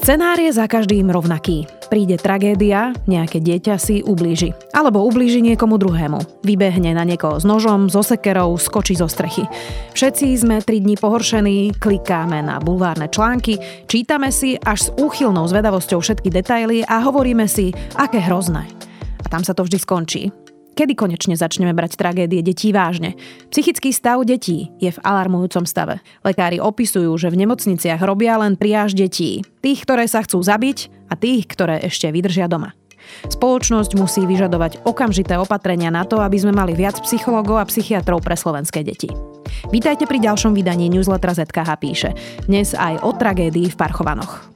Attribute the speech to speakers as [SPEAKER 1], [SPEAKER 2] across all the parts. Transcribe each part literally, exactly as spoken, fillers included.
[SPEAKER 1] Scenár je za každým rovnaký. Príde tragédia, nejaké dieťa si ublíži. Alebo ublíži niekomu druhému. Vybehne na niekoho s nožom, so sekerou, skočí zo strechy. Všetci sme tri dni pohoršení, klikáme na bulvárne články, čítame si až s úchylnou zvedavosťou všetky detaily a hovoríme si, aké hrozné. A tam sa to vždy skončí. Kedy konečne začneme brať tragédie detí vážne? Psychický stav detí je v alarmujúcom stave. Lekári opisujú, že v nemocniciach robia len triáž detí. Tých, ktoré sa chcú zabiť a tých, ktoré ešte vydržia doma. Spoločnosť musí vyžadovať okamžité opatrenia na to, aby sme mali viac psychológov a psychiatrov pre slovenské deti. Vítajte pri ďalšom vydaní newslettera zet ká há píše. Dnes aj o tragédii v Parchovanoch.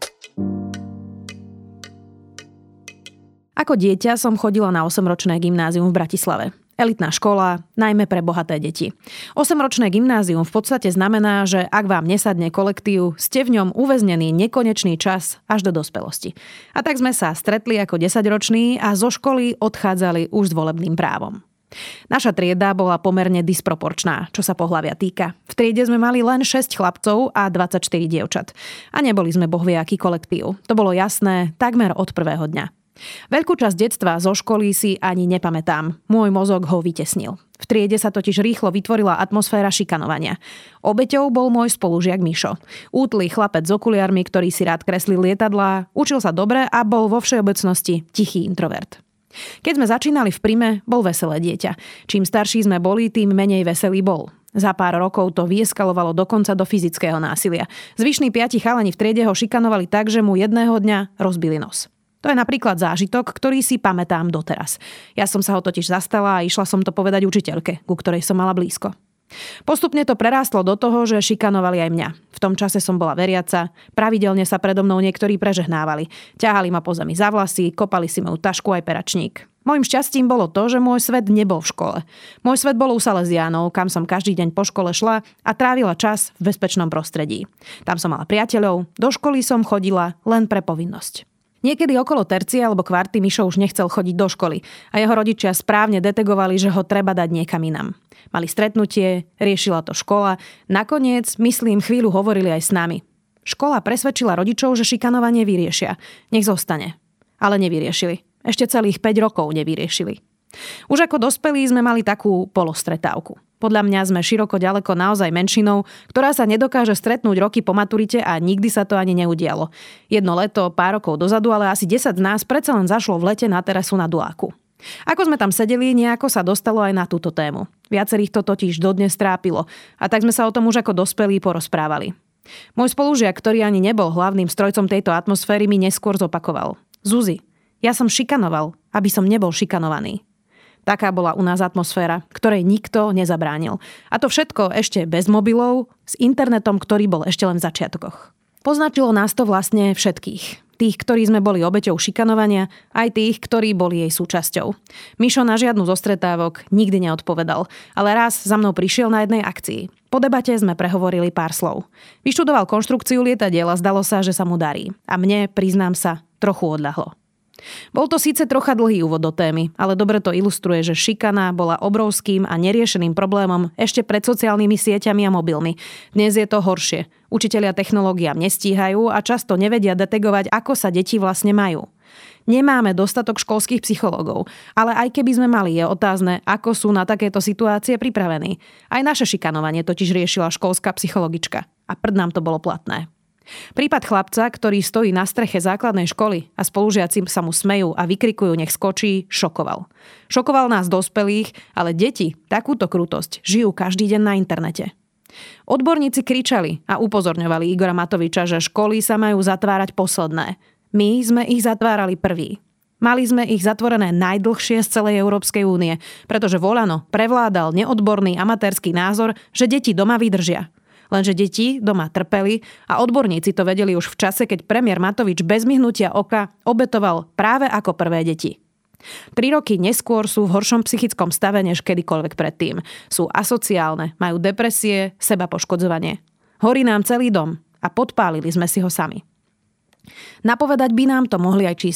[SPEAKER 1] Ako dieťa som chodila na osemročné gymnázium v Bratislave. Elitná škola, najmä pre bohaté deti. osemročné gymnázium v podstate znamená, že ak vám nesadne kolektív, ste v ňom uväznený nekonečný čas až do dospelosti. A tak sme sa stretli ako desaťroční a zo školy odchádzali už s volebným právom. Naša trieda bola pomerne disproporčná, čo sa pohlavia týka. V triede sme mali len šesť chlapcov a dvadsaťštyri dievčat. A neboli sme bohviaký kolektív. To bolo jasné takmer od prvého dňa. Veľkú časť detstva zo školy si ani nepamätám. Môj mozog ho vytesnil. V triede sa totiž rýchlo vytvorila atmosféra šikanovania. Obeťou bol môj spolužiak Mišo. Útlý chlapec s okuliarmi, ktorý si rád kreslil lietadlá, učil sa dobre a bol vo všeobecnosti tichý introvert. Keď sme začínali v prime, bol veselé dieťa. Čím starší sme boli, tým menej veselý bol. Za pár rokov to vyeskalovalo dokonca do fyzického násilia. Zvyšní piati chalani v triede ho šikanovali tak, že mu jedného dňa rozbili nos. To je napríklad zážitok, ktorý si pamätám doteraz. Ja som sa ho totiž zastala a išla som to povedať učiteľke, ku ktorej som mala blízko. Postupne to prerástlo do toho, že šikanovali aj mňa. V tom čase som bola veriaca, pravidelne sa predo mnou niektorí prežehnávali. Ťahali ma po zemi za vlasy, kopali si moju tašku aj peračník. Mojím šťastím bolo to, že môj svet nebol v škole. Môj svet bol u Salesiánov, kam som každý deň po škole šla a trávila čas v bezpečnom prostredí. Tam som mala priateľov, do školy som chodila len pre povinnosť. Niekedy okolo tercie alebo kvarty Mišo už nechcel chodiť do školy a jeho rodičia správne detegovali, že ho treba dať niekam inam. Mali stretnutie, riešila to škola, nakoniec, myslím, chvíľu hovorili aj s nami. Škola presvedčila rodičov, že šikanovanie vyriešia. Nech zostane. Ale nevyriešili. Ešte celých päť rokov nevyriešili. Už ako dospelí sme mali takú polostretávku. Podľa mňa sme široko ďaleko naozaj menšinou, ktorá sa nedokáže stretnúť roky po maturite a nikdy sa to ani neudialo. Jedno leto, pár rokov dozadu, ale asi desať z nás predsa len zašlo v lete na terasu na Duáku. Ako sme tam sedeli, nejako sa dostalo aj na túto tému. Viacerých to totiž dodnes trápilo a tak sme sa o tom už ako dospelí porozprávali. Môj spolužiak, ktorý ani nebol hlavným strojcom tejto atmosféry, mi neskôr zopakoval. Zuzi, ja som šikanoval, aby som nebol šikanovaný. Taká bola u nás atmosféra, ktorej nikto nezabránil. A to všetko ešte bez mobilov, s internetom, ktorý bol ešte len v začiatkoch. Poznačilo nás to vlastne všetkých. Tých, ktorí sme boli obeťou šikanovania, aj tých, ktorí boli jej súčasťou. Mišo na žiadnu zo stretávok nikdy neodpovedal, ale raz za mnou prišiel na jednej akcii. Po debate sme prehovorili pár slov. Vyštudoval konštrukciu lietadiel a zdalo sa, že sa mu darí. A mne, priznám sa, trochu odľahlo. Bol to síce trocha dlhý úvod do témy, ale dobre to ilustruje, že šikana bola obrovským a neriešeným problémom ešte pred sociálnymi sieťami a mobilmi. Dnes je to horšie. Učitelia technológiám nestíhajú a často nevedia detegovať, ako sa deti vlastne majú. Nemáme dostatok školských psychológov, ale aj keby sme mali, je otázne, ako sú na takéto situácie pripravení. Aj naše šikanovanie totiž riešila školská psychologička a prd nám to bolo platné. Prípad chlapca, ktorý stojí na streche základnej školy a spolužiaci sa mu smejú a vykrikujú nech skočí, šokoval. Šokoval nás dospelých, ale deti takúto krutosť žijú každý deň na internete. Odborníci kričali a upozorňovali Igora Matoviča, že školy sa majú zatvárať posledné. My sme ich zatvárali prví. Mali sme ich zatvorené najdlhšie z celej Európskej únie, pretože voľano prevládal neodborný amatérsky názor, že deti doma vydržia. Lenže deti doma trpeli a odborníci to vedeli už v čase, keď premiér Matovič bez myhnutia oka obetoval práve ako prvé deti. Tri roky neskôr sú v horšom psychickom stave než kedykoľvek predtým. Sú asociálne, majú depresie, sebapoškodzovanie. Horí nám celý dom a podpálili sme si ho sami. Napovedať by nám to mohli aj čísla.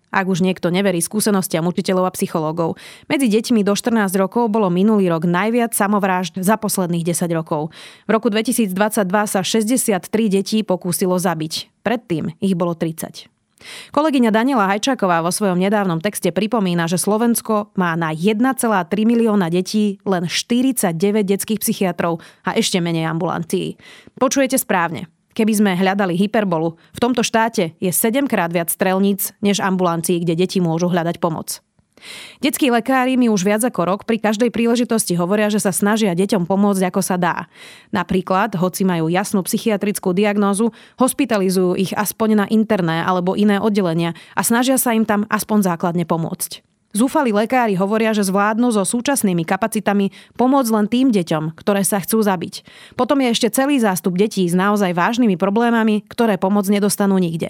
[SPEAKER 1] Ak už niekto neverí skúsenostiam učiteľov a psychológov. Medzi deťmi do štrnásť rokov bolo minulý rok najviac samovrážd za posledných desať rokov. V roku dvetisícdvadsaťdva sa šesťdesiattri detí pokúsilo zabiť. Predtým ich bolo tridsať. Kolegyňa Daniela Hajčáková vo svojom nedávnom texte pripomína, že Slovensko má na jeden celá tri milióna detí len štyridsaťdeväť detských psychiatrov a ešte menej ambulancií. Počujete správne. Keby sme hľadali hyperbolu, v tomto štáte je sedemkrát viac strelníc než ambulancií, kde deti môžu hľadať pomoc. Detskí lekári mi už viac ako rok pri každej príležitosti hovoria, že sa snažia deťom pomôcť ako sa dá. Napríklad, hoci majú jasnú psychiatrickú diagnózu, hospitalizujú ich aspoň na interné alebo iné oddelenia a snažia sa im tam aspoň základne pomôcť. Zúfalí lekári hovoria, že zvládnu so súčasnými kapacitami pomôcť len tým deťom, ktoré sa chcú zabiť. Potom je ešte celý zástup detí s naozaj vážnymi problémami, ktoré pomoc nedostanú nikde.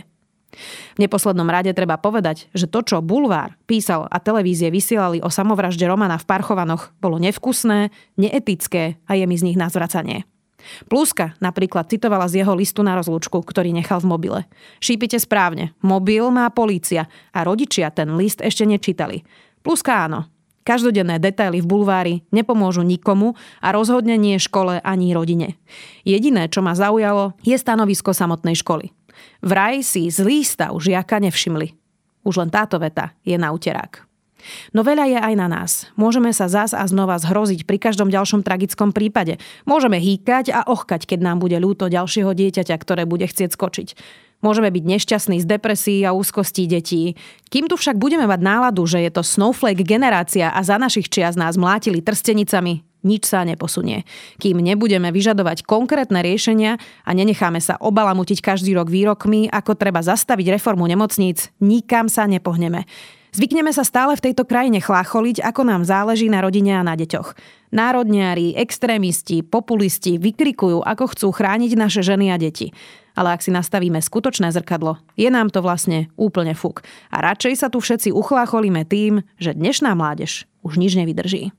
[SPEAKER 1] V neposlednom rade treba povedať, že to, čo Bulvár písal a televízie vysielali o samovražde Romana v Parchovanoch, bolo nevkusné, neetické a je mi z nich na zvracanie. Pluska napríklad citovala z jeho listu na rozlúčku, ktorý nechal v mobile. Šípite správne, mobil má polícia a rodičia ten list ešte nečítali. Pluska áno. Každodenné detaily v Bulvári nepomôžu nikomu a rozhodne nie škole ani rodine. Jediné, čo ma zaujalo, je stanovisko samotnej školy. Vraj si zlý stav žiaka nevšimli. Už len táto veta je na uterák. No veľa je aj na nás. Môžeme sa zas a znova zhroziť pri každom ďalšom tragickom prípade. Môžeme hýkať a ochkať, keď nám bude ľúto ďalšieho dieťaťa, ktoré bude chcieť skočiť. Môžeme byť nešťastní z depresií a úzkostí detí. Kým tu však budeme mať náladu, že je to snowflake generácia a za našich čias nás mlátili trstenicami, nič sa neposunie. Kým nebudeme vyžadovať konkrétne riešenia a nenecháme sa obalamutiť každý rok výrokmi, ako treba zastaviť reformu nemocníc, nikam sa nepohneme. Zvykneme sa stále v tejto krajine chlácholiť, ako nám záleží na rodine a na deťoch. Národniari, extrémisti, populisti vykrikujú, ako chcú chrániť naše ženy a deti. Ale ak si nastavíme skutočné zrkadlo, je nám to vlastne úplne fuk. A radšej sa tu všetci uchlácholíme tým, že dnešná mládež už nič nevydrží.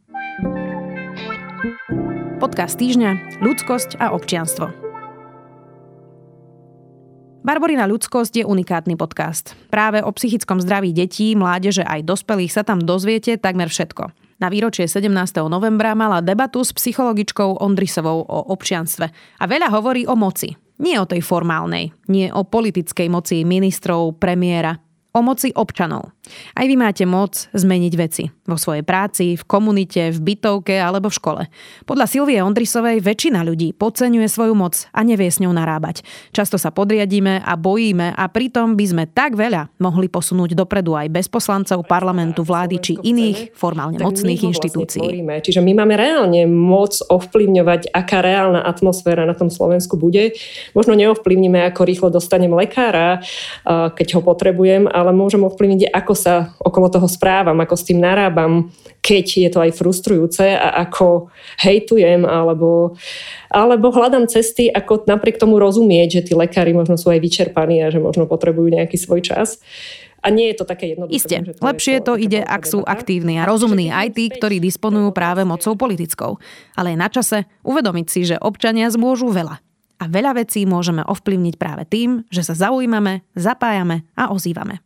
[SPEAKER 1] Podcast týždňa, ľudskosť a občianstvo. Barborina ľudskosť je unikátny podcast. Práve o psychickom zdraví detí, mládeže aj dospelých sa tam dozviete takmer všetko. Na výročie sedemnásteho novembra mala debatu s psychologičkou Ondrisovou o občianstve. A veľa hovorí o moci. Nie o tej formálnej, nie o politickej moci ministrov, premiéra. O moci občanov. Aj vy máte moc zmeniť veci. Vo svojej práci, v komunite, v bytovke alebo v škole. Podľa Silvie Ondrisovej väčšina ľudí podceňuje svoju moc a nevie s ňou narábať. Často sa podriadíme a bojíme a pritom by sme tak veľa mohli posunúť dopredu aj bez poslancov parlamentu, vlády či iných formálne mocných inštitúcií.
[SPEAKER 2] Vlastne Čiže my máme reálne moc ovplyvňovať, aká reálna atmosféra na tom Slovensku bude. Možno neovplyvníme, ako rýchlo dostanem lekára, keď ho potrebujem, ale môžem ovplyvniť, ako sa okolo toho správam, ako s tým narábam, keď je to aj frustrujúce a ako hejtujem, alebo, alebo hľadám cesty, ako napriek tomu rozumieť, že tí lekári možno sú aj vyčerpaní a že možno potrebujú nejaký svoj čas. A nie je to také jednoduché.
[SPEAKER 1] Isté, lepšie to ide, ak sú aktívni a rozumní aj tí, ktorí disponujú práve mocou politickou. Ale je na čase uvedomiť si, že občania zmôžu veľa. A veľa vecí môžeme ovplyvniť práve tým, že sa zaujímame, zapájame a ozývame.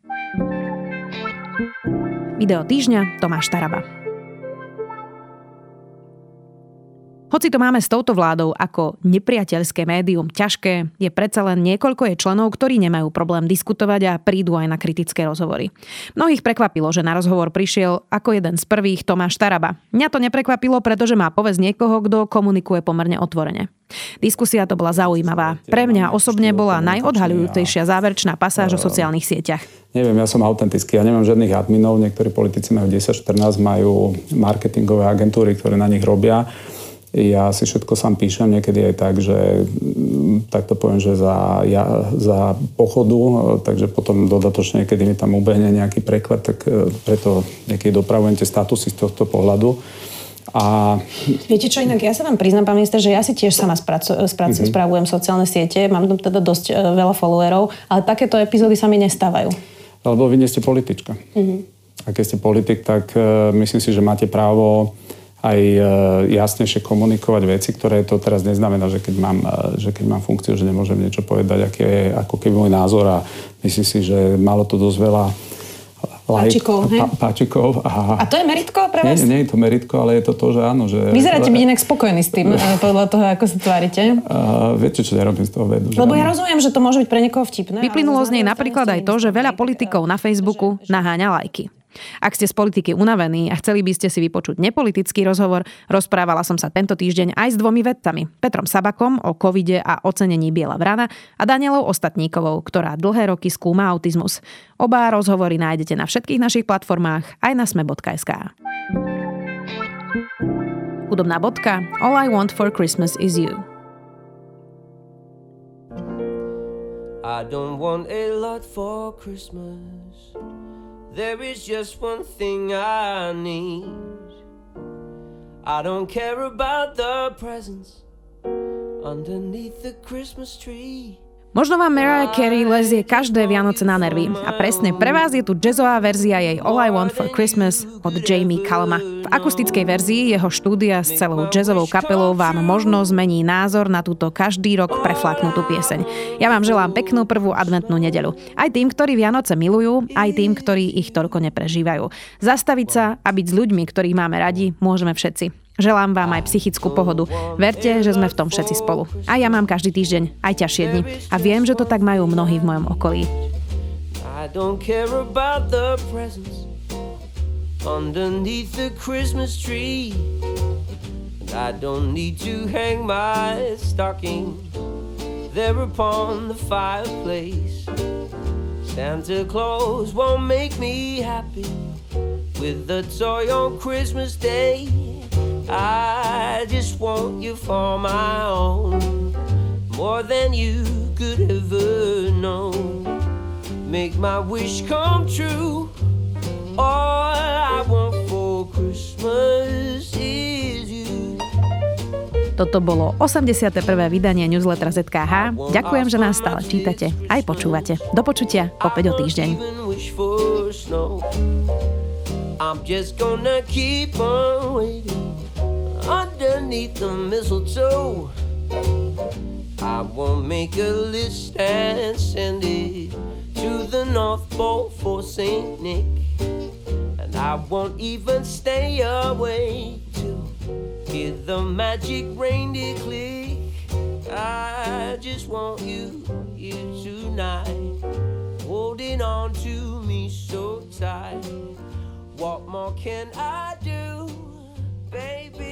[SPEAKER 1] Video týždňa, Tomáš Taraba. Hoci to máme s touto vládou ako nepriateľské médium ťažké, je predsa len niekoľko jej členov, ktorí nemajú problém diskutovať a prídu aj na kritické rozhovory. Mnohých prekvapilo, že na rozhovor prišiel ako jeden z prvých Tomáš Taraba. Mňa to neprekvapilo, pretože má povesť niekoho, kto komunikuje pomerne otvorene. Diskusia to bola zaujímavá. Pre mňa osobne bola najodhaľujúcejšia záverečná pasáž o sociálnych sieťach.
[SPEAKER 3] Neviem, ja som autentický, ja nemám žiadnych adminov, niektorí politici majú desať štrnásť, majú marketingové agentúry, ktoré na nich robia. Ja si všetko sám píšem, niekedy aj tak, že tak to poviem, že za, ja, za pochodu, takže potom dodatočne, keď mi tam ubehne nejaký preklad, tak preto niekedy dopravujem tie statusy z tohto pohľadu. A...
[SPEAKER 4] Viete čo, inak ja sa vám priznám, pán minister, že ja si tiež sama spracu, spracu, mm-hmm. spravujem sociálne siete, mám tam teda dosť uh, veľa followerov, ale takéto epizódy sa mi nestávajú.
[SPEAKER 3] Lebo vy nie ste politička. Mm-hmm. A keď ste politik, tak uh, myslím si, že máte právo aj jasnejšie komunikovať veci, ktoré to teraz neznamená, že keď mám, že keď mám funkciu, že nemôžem niečo povedať, aký je ako keby môj názor a myslím si, že malo to dosť veľa like,
[SPEAKER 4] páčikov,
[SPEAKER 3] pá, páčikov. A,
[SPEAKER 4] a to je meritko pre vás?
[SPEAKER 3] Nie, nie je to meritko, ale je to to, že áno. Že,
[SPEAKER 4] vyzeráte byť inak spokojný s tým, podľa toho, ako sa tvárite.
[SPEAKER 3] Uh, viete, čo nerobím z toho vedu.
[SPEAKER 4] Lebo ja rozumiem, že to môže byť pre niekoho vtipné.
[SPEAKER 1] Vyplynulo z nej napríklad aj to, že veľa politikov na Facebooku naháňa lajky. Ak ste z politiky unavení a chceli by ste si vypočuť nepolitický rozhovor, rozprávala som sa tento týždeň aj s dvomi vedcami. Petrom Sabakom o covide a ocenení biela vrana a Danielou Ostatníkovou, ktorá dlhé roky skúma autizmus. Oba rozhovory nájdete na všetkých našich platformách aj na sme bodka es ká. Hudobná bodka All I Want for Christmas is You.
[SPEAKER 5] I don't want a lot for Christmas. There is just one thing I need. I don't care about the presents underneath the Christmas tree.
[SPEAKER 1] Možno vám Mariah Carey lezie každé Vianoce na nervy a presne pre vás je tu jazzová verzia jej All I Want for Christmas od Jamie Culluma. V akustickej verzii jeho štúdia s celou jazzovou kapelou vám možno zmení názor na túto každý rok prefláknutú pieseň. Ja vám želám peknú prvú adventnú nedeľu. Aj tým, ktorí Vianoce milujú, aj tým, ktorí ich toľko neprežívajú. Zastaviť sa a byť s ľuďmi, ktorých máme radi, môžeme všetci. Želám vám aj psychickú pohodu. Verte, že sme v tom všetci spolu. A ja mám každý týždeň aj ťažšie dni. A viem, že to tak majú mnohí v mojom okolí.
[SPEAKER 5] I don't care about the presents underneath the Christmas tree. And I don't need to hang my stocking there upon the fireplace. Santa Claus won't make me happy with a toy on Christmas Day. I just want you for my own, more than you could ever know. Make my wish come true. All I want for Christmas is you.
[SPEAKER 1] Toto bolo osemdesiate prvé vydanie newslettera zet ká há. Ďakujem, že nás stále čítate aj počúvate. Do počutia opäť o týždeň.
[SPEAKER 5] I'm just gonna keep on waiting underneath the mistletoe. I won't make a list and send it to the North Pole for Saint Nick. And I won't even stay away to hear the magic reindeer click. I just want you here tonight, holding on to me so tight. What more can I do, baby?